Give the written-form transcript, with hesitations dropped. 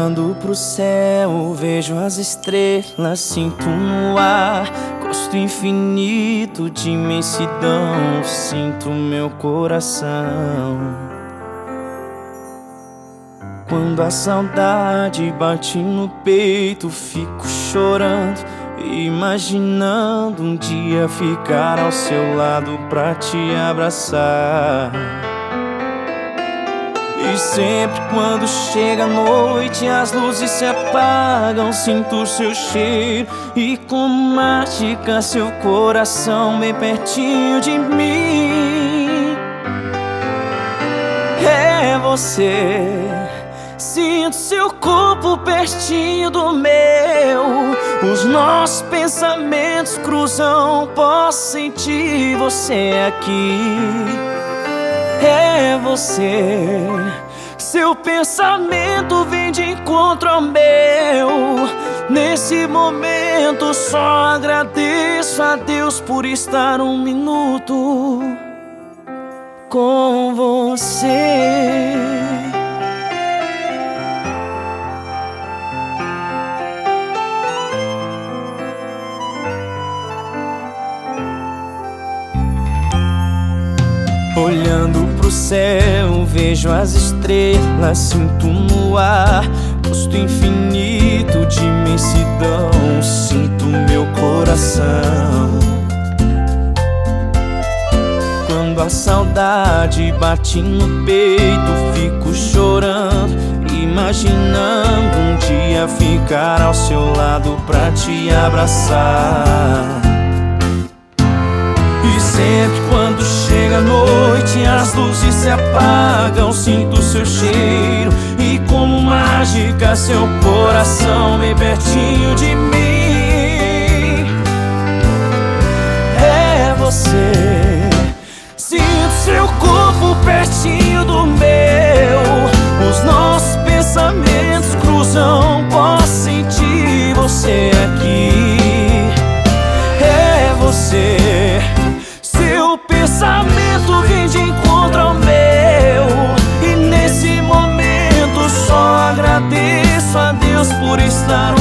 Olhando pro céu, vejo as estrelas, sinto no ar gosto infinito de imensidão, sinto meu coração. Quando a saudade bate no peito, fico chorando, imaginando um dia ficar ao seu lado pra te abraçar. E sempre quando chega a noite, as luzes se apagam, sinto seu cheiro e como mágica seu coração bem pertinho de mim. É você, sinto seu corpo pertinho do meu, os nossos pensamentos cruzam, posso sentir você aqui. É você, seu pensamento vem de encontro ao meu. Nesse momento só agradeço a Deus por estar um minuto com você. Olhando pro céu, vejo as estrelas, sinto no ar gosto infinito de imensidão, sinto meu coração. Quando a saudade bate no peito, fico chorando, imaginando um dia ficar ao seu lado pra te abraçar. E sempre quando chega a noite, as luzes se apagam, sinto seu cheiro e como mágica seu coração bem pertinho de mim. É você, sinto seu corpo pertinho do meu, os nossos pensamentos cruzam, posso sentir você aqui. É você, pensamento vem de encontro ao meu, e nesse momento só agradeço a Deus por estar